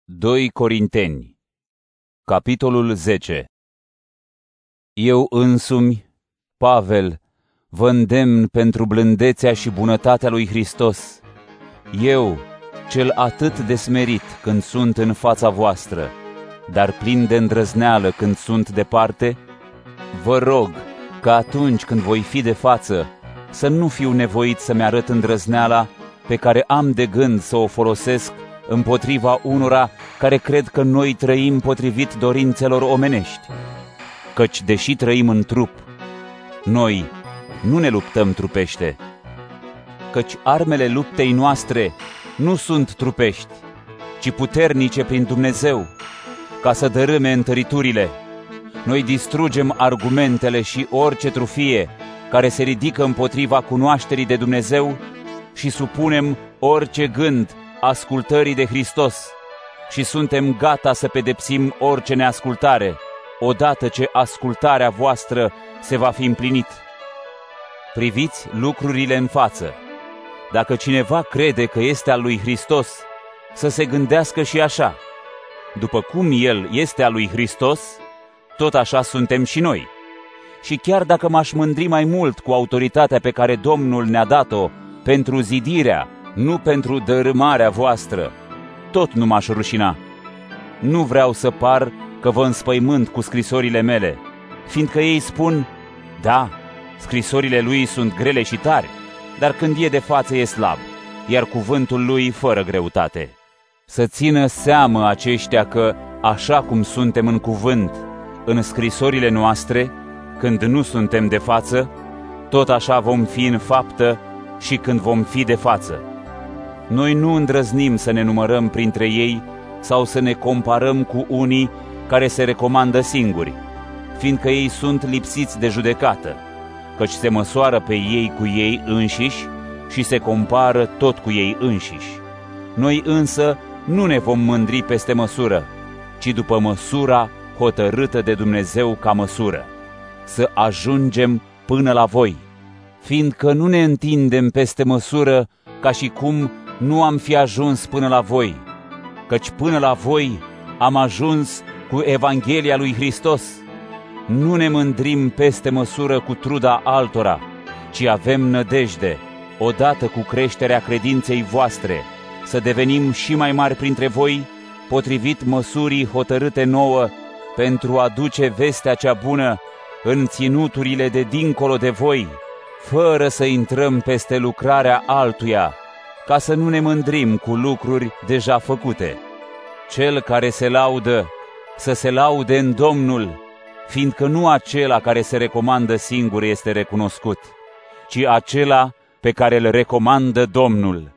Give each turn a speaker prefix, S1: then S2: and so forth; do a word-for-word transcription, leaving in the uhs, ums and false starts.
S1: doi Corinteni, capitolul zece. Eu însumi, Pavel, vă îndemn pentru blândețea și bunătatea lui Hristos. Eu, cel atât de smerit când sunt în fața voastră, dar plin de îndrăzneală când sunt departe, vă rog că atunci când voi fi de față, să nu fiu nevoit să-mi arăt îndrăzneala pe care am de gând să o folosesc împotriva unora care cred că noi trăim potrivit dorințelor omenești. Căci, deși trăim în trup, noi nu ne luptăm trupește. Căci armele luptei noastre nu sunt trupești, ci puternice prin Dumnezeu, ca să dărâme întăriturile. Noi distrugem argumentele și orice trufie care se ridică împotriva cunoașterii de Dumnezeu și supunem orice gând ascultării de Hristos și suntem gata să pedepsim orice neascultare, odată ce ascultarea voastră se va fi împlinit. Priviți lucrurile în față. Dacă cineva crede că este al lui Hristos, să se gândească și așa. După cum El este al lui Hristos, tot așa suntem și noi. Și chiar dacă m-aș mândri mai mult cu autoritatea pe care Domnul ne-a dat-o pentru zidirea, nu pentru dărâmarea voastră, tot nu m-aș rușina. Nu vreau să par că vă înspăimânt cu scrisorile mele, fiindcă ei spun, da, scrisorile lui sunt grele și tari, dar când e de față e slab, iar cuvântul lui fără greutate. Să țină seamă aceștia că, așa cum suntem în cuvânt, în scrisorile noastre, când nu suntem de față, tot așa vom fi în faptă și când vom fi de față. Noi nu îndrăznim să ne numărăm printre ei sau să ne comparăm cu unii care se recomandă singuri, fiindcă ei sunt lipsiți de judecată, căci se măsoară pe ei cu ei înșiși și se compară tot cu ei înșiși. Noi însă nu ne vom mândri peste măsură, ci după măsura hotărâtă de Dumnezeu ca măsură, să ajungem până la voi, fiindcă nu ne întindem peste măsură ca și cum nu am fi ajuns până la voi, căci până la voi am ajuns cu Evanghelia lui Hristos. Nu ne mândrim peste măsură cu truda altora, ci avem nădejde, odată cu creșterea credinței voastre, să devenim și mai mari printre voi, potrivit măsurii hotărâte nouă, pentru a duce vestea cea bună în ținuturile de dincolo de voi, fără să intrăm peste lucrarea altuia, ca să nu ne mândrim cu lucruri deja făcute. Cel care se laudă, să se laude în Domnul, fiindcă nu acela care se recomandă singur este recunoscut, ci acela pe care îl recomandă Domnul.